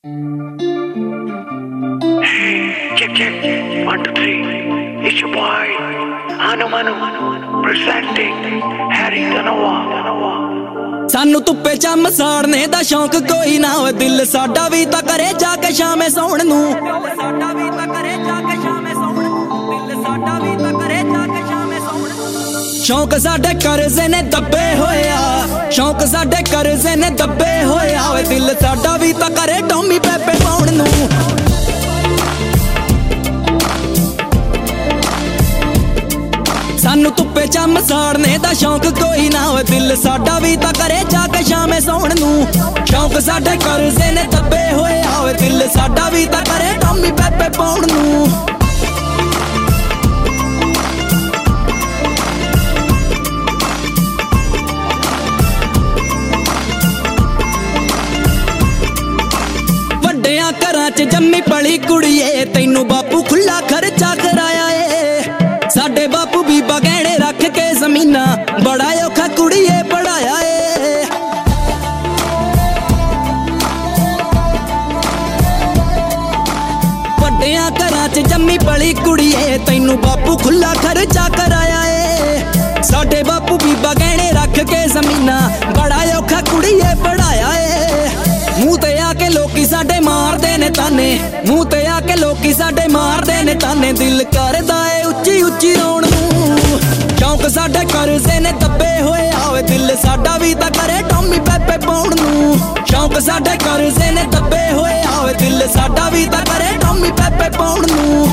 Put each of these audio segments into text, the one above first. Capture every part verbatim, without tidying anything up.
Check, check. One, two, three. It's your boy, Anu Manu, presenting Harry Dhanwa. सानू धुप्पे चम साड़ने दा शौक कोई ना हो, दिल साडा भी तां करे जाके शामे सौण नू। शौक साडे करजे ने दबे होया, शौक साडे करजे ने दबे होया, दिल साडा भी तां करे टॉमी पेपे पाउण नू। सानू धुप्पे चम साड़ने दा शौक कोई ना हो, दिल साडा भी तां करे जाके शामे सौण नू। शौक साडे करजे ने दबे होया, दिल साडा भी तां करे टॉमी पेपे पाउण नू। वड्डियां घरां च जम्मी पली कुड़िए, तैनू बापू खुला खर्चा कराया ए। साडे बापू बीबा गहने रख के जमीना, बड़ा औखा कुड़िए पढ़ाया ए। वड्डियां घरां च जम्मी पली कुड़िए, तैनू बापू खुला खर्चा कराया ए। साडे बापू बीबा गहने रख के जमीना, बड़ा औखा कुड़िए पढ़ाया ए। मूंह ते आके लोकी साडे मारदे ने ताने, मूंह ते आके लोकी साडे मारदे ने ताने, दिल करदा ए उच्ची उच्ची रोण नू। शौक साडे करजे ने दबे होए आवे, दिल साडा भी तां करे टॉमी पेपे पाउण नू। शौक साडे करजे ने दबे होए आवे, दिल साडा भी तां करे टॉमी पेपे पाउण नू।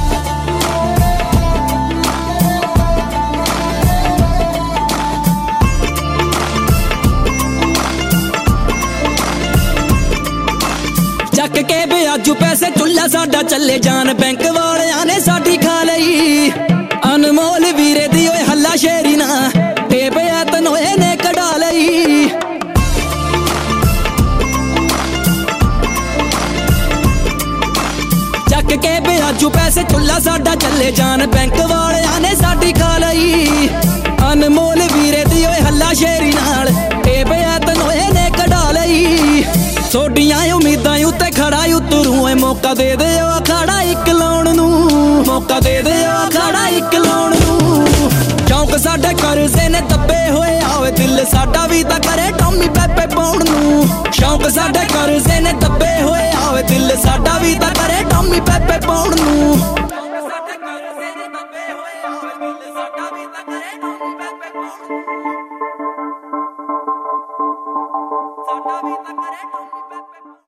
चक के ब्याजू पैसे चुल्ला साडा चले जान, बैंक वालियां ने साडी खा लई। अनमोल वीरे दी ओए हल्ला शेरी ना, टेप ऐतन होए ने कढा लई। चक के ब्याजू पैसे चुल्ला साडा चले जान, बैंक वालियां ने साडी खा लई। अनमोल वीरे दी ओए हल्ला शेरी नाल, टेप ऐतन होए ने कढा लई। सोडियां उम्मीदां उत्ते खड़ा उतरू, मौका दे दे अखाड़ा इक लाउण नू, मौका दे दे अखाड़ा इक लाउण नू। शौक साडे करजे ने दबे होए आवे, दिल साडा भी तां करे टॉमी पेपे पाउण नू। शौक साडे करजे ने दबे होए आवे, दिल साडा भी तां करे टॉमी पेपे पाउण नू। साडा भी तां करे टॉमी पेपे